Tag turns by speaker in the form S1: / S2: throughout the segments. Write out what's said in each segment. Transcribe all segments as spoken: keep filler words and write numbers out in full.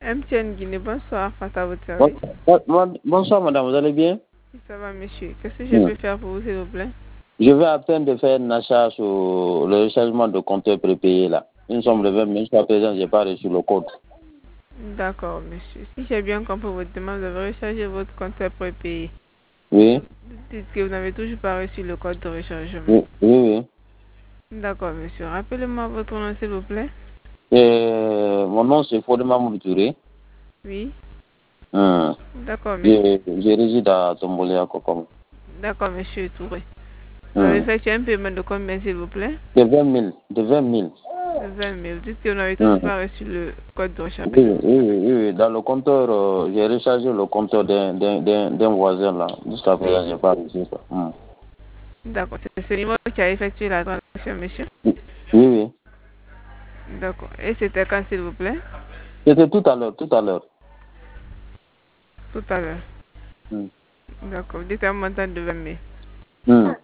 S1: M T N Guinée, bonsoir, face à votre
S2: Bon-
S1: service.
S2: bon- Bonsoir madame, vous allez bien?
S1: Oui, ça va, monsieur. Qu'est-ce que je
S2: Mm.
S1: peux faire pour vous, s'il vous plaît?
S2: Je vais à peine de faire un achat sur le rechargement de compteur prépayé là. Une somme de vingt mille, jusqu'à présent, je n'ai pas reçu le code.
S1: D'accord, monsieur. Si j'ai bien compris votre demande, vous avez rechargé votre compteur prépayé.
S2: Oui?
S1: Dites que vous n'avez toujours pas reçu le code de rechargement.
S2: Oui, oui, oui.
S1: D'accord, monsieur. Rappelez-moi votre nom, s'il vous plaît.
S2: Et mon nom c'est Fodema Moutouré.
S1: Oui.
S2: Hum.
S1: D'accord, monsieur.
S2: Je, je réside à Tombolé à Kokom.
S1: D'accord, monsieur Touré. Vous avez
S2: Hum.
S1: effectué un paiement de combien, s'il vous plaît?
S2: De vingt mille. De vingt mille.
S1: De vingt mille. Dites que vous n'avez toujours
S2: Hum.
S1: pas reçu le code de
S2: Oui,
S1: rechargement.
S2: oui, oui, oui, oui. Dans le compteur, euh, j'ai rechargé le compteur d'un d'un- d'un- d'un voisin là. Jusqu'à présent, je n'ai pas reçu ça. Hum.
S1: D'accord. C'est ce numéro qui a effectué la transaction, monsieur?
S2: Oui, oui.
S1: D'accord. Et c'était quand, s'il vous plaît?
S2: C'était tout à l'heure, tout à l'heure.
S1: Tout à l'heure.
S2: Hum.
S1: D'accord. Dites un montant de vingt mille.
S2: Hum.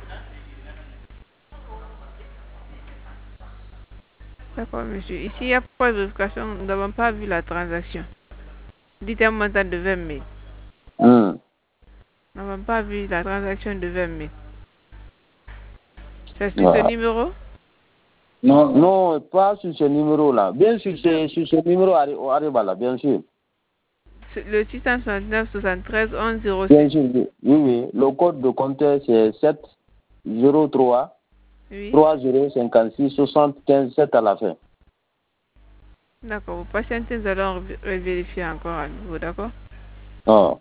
S1: D'accord, monsieur. Ici, il n'y a pas de vérification. Nous n'avons pas vu la transaction. Dites un montant de vingt mille.
S2: Hum.
S1: Nous n'avons pas vu la transaction de vingt mille. C'est sur ce
S2: Voilà.
S1: numéro?
S2: Non, non, pas sur ce numéro-là. Bien sûr, c'est sur ce numéro Ariba là, bien sûr.
S1: Le six cent soixante-neuf soixante-treize onze zéro
S2: Bien
S1: sept.
S2: sûr, oui, oui. oui. Le code de compteur, c'est sept zéro trois
S1: Oui.
S2: trois zéro cinquante-six soixante-quinze sept à la fin.
S1: D'accord. Vous patientez, nous allons ré- vérifier encore à nouveau, d'accord?
S2: Ah.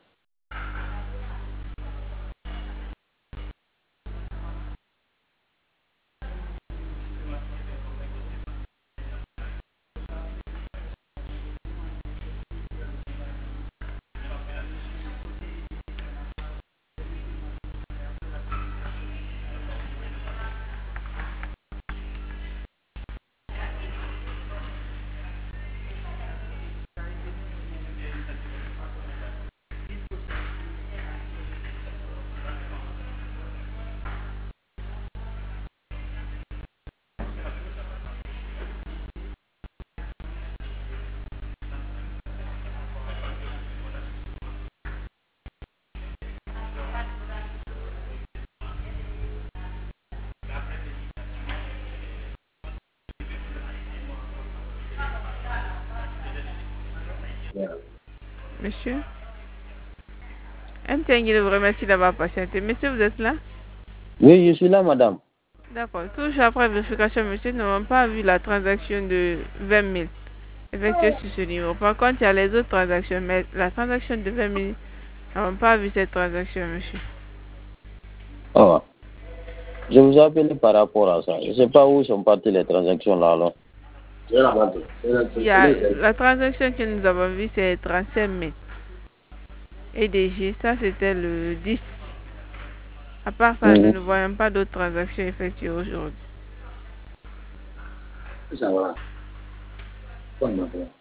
S1: Monsieur? M T N Guinée vous remercie d'avoir patienté. Monsieur, vous êtes là?
S2: Oui, je suis là, madame.
S1: D'accord. Toujours après vérification, monsieur, nous n'avons pas vu la transaction de vingt mille effectuée sur ce numéro. Par contre, il y a les autres transactions, mais la transaction de vingt mille, nous n'avons pas vu cette transaction, monsieur.
S2: Ah. Je vous ai appelé par rapport à ça. Je ne sais pas où sont parties les transactions là, alors.
S1: Il y a la transaction que nous avons vue, c'est trente-cinq mille. E D G, ça c'était le dix. À part ça, nous
S2: Mhm.
S1: ne voyons pas d'autres transactions effectuées aujourd'hui.
S2: Ça va.